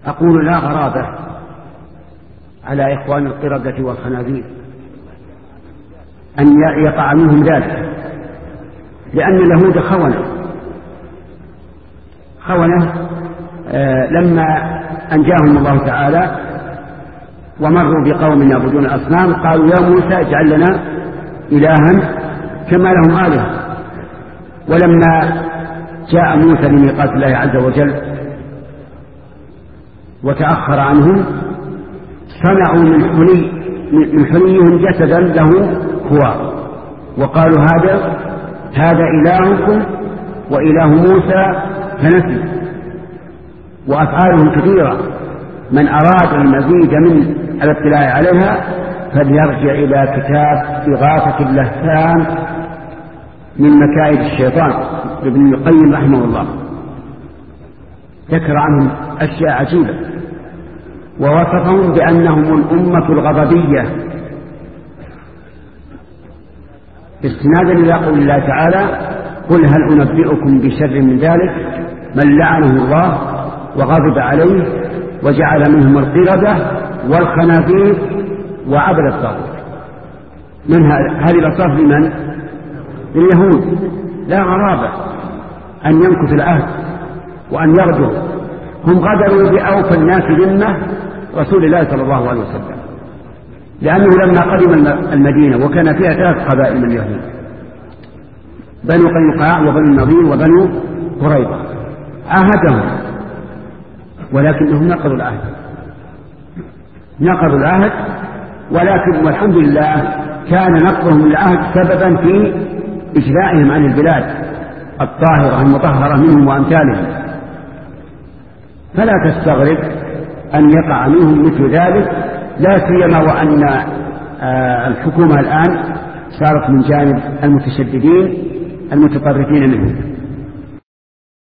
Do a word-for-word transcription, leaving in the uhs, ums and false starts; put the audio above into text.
أقول لا غرابة على إخوان القردة والخنازير أن يقع منهم ذلك، لأن اليهود خونة خونة آه لما أنجاهم الله تعالى ومروا بقوم يعبدون الأصنام قالوا يا موسى اجعل لنا إلها كما لهم آلهة. ولما جاء موسى لميقات الله عز وجل وتأخر عنهم صنعوا من حلي من حليهم جسدا له خوار وقالوا هذا هذا إلهكم وإله موسى فنسي. وأفعالهم كثيرة، من أراد المزيد من الاطلاع عليها فليرجع إلى كتاب إغاثة اللهفان من مكائد الشيطان لابن القيم رحمه الله، ذكر عنهم أشياء عجيبة ووصفهم بأنهم الأمة الغضبية استنادا إلى قول الله تعالى قل هل أنبئكم بشر من ذلك من لعنه الله وغضب عليه وجعل منهم القردة والخنازير وعبد الطاغوت. من هذه الأصناف لمن؟ لليهود. لا غرابة أن ينكث العهد وأن يغدروا. هم غدروا بأوفى الناس ذمة رسول الله صلى الله عليه وسلم، لأنه لما قدم المدينة وكان فيها ثلاث قبائل من اليهود بنو قينقاع وبنو النضير وبنو قريظة عاهدهم ولكنهم نقضوا العهد نقضوا العهد ولكن والحمد لله كان نقضهم العهد سببا في إجلائهم عن البلاد الطاهرة المطهرة منهم وأمثالهم. فلا تستغرب أن يقع منهم مثل ذلك، لا سيما وأن الحكومة الآن صارت من جانب المتشددين المتطرفين منهم.